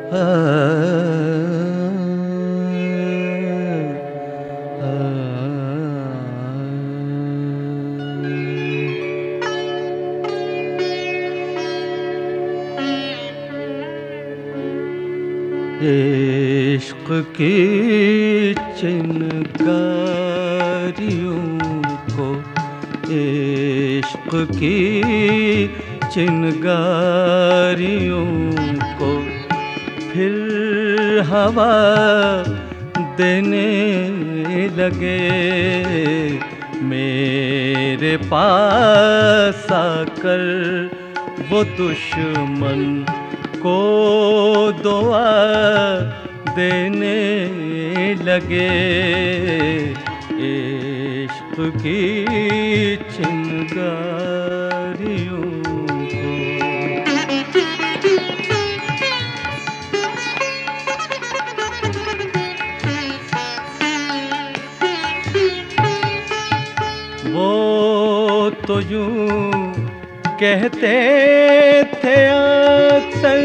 इश्क की चिनगारियों को, इश्क की चिनगारियों को फिर हवा देने लगे। मेरे पास आकर वो दुश्मन को दुआ देने लगे। इश्क की चिंगारियों को। वो तो यूं कहते थे अक्सर,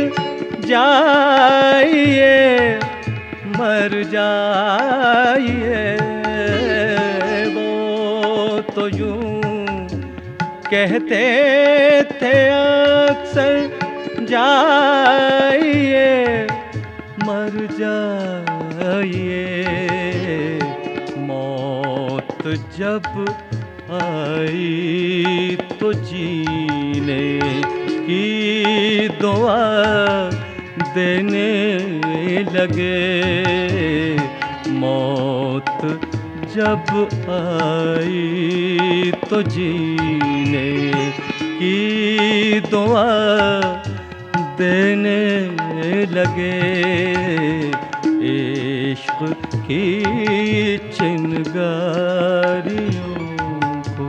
जाइए मर जाइए। वो तो यूं कहते थे अक्सर, जाइए मर जाइए। मौत जब आई तो जीने की दुआ देने लगे। मौत जब आई तो जीने की दुआ देने लगे। इश्क की चिनगारियों को।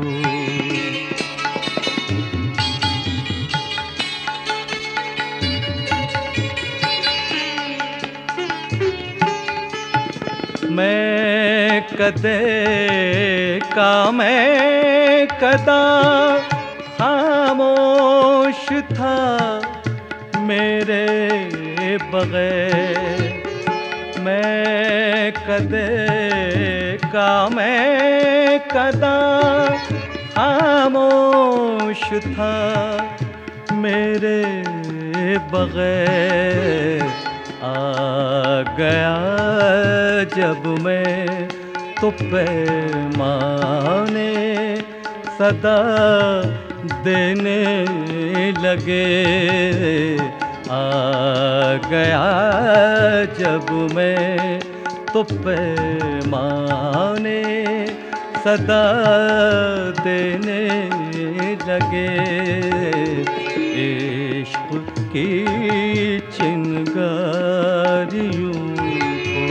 मैं कदे का मैं कदा खामोश था मेरे बगैर। मैं कदे का मैं कदा खामोश था मेरे बगैर। आ गया जब मैं तो पैमाने सदा देने लगे। आ गया जब मैं तो पैमाने सदा देने लगे। इश्क की चिनगारियों को।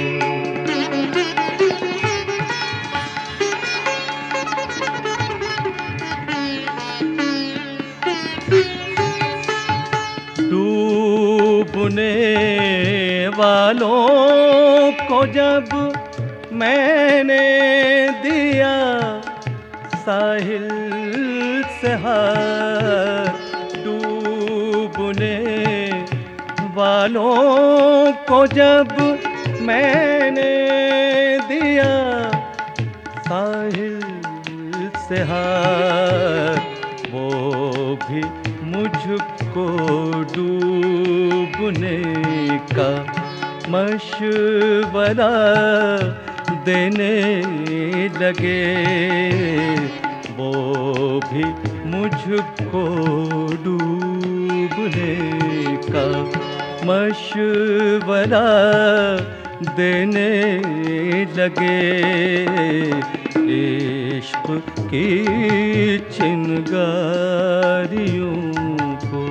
डूबने वालों को जब मैंने दिया साहिल से हाथ, डूबने वालों को जब मैंने दिया साहिल से हाथ, वो भी मुझको डूबने का मशवरा देने लगे। वो भी मुझको डूबने का मशवरा देने लगे। इश्क की चिनगारियों को।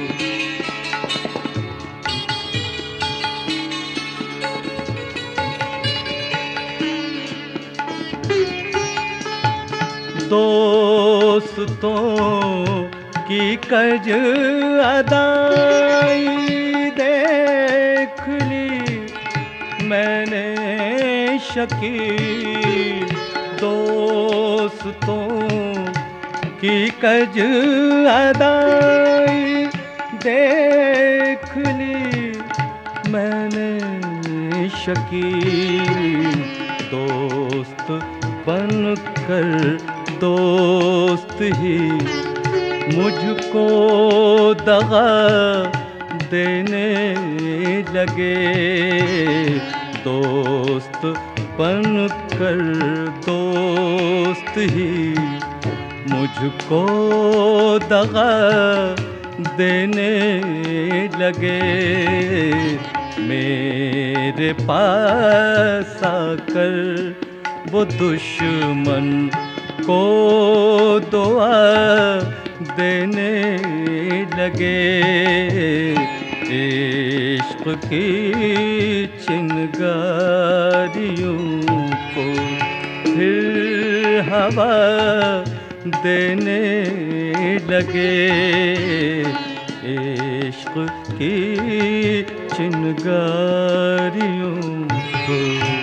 दोस्तों की कर्ज अदाई देख ली मैंने शकील। दोस्तों की कर्ज अदाई देख ली मैंने शकील दोस्त बनकर दोस्त ही मुझको दगा देने लगे। दोस्त बनकर दोस्त ही मुझको दगा देने लगे। मेरे पास आकर वो दुश्मन को दुआ देने लगे। इश्क की चिंगारियों को फिर हवा देने लगे। इश्क की चिंगारियों को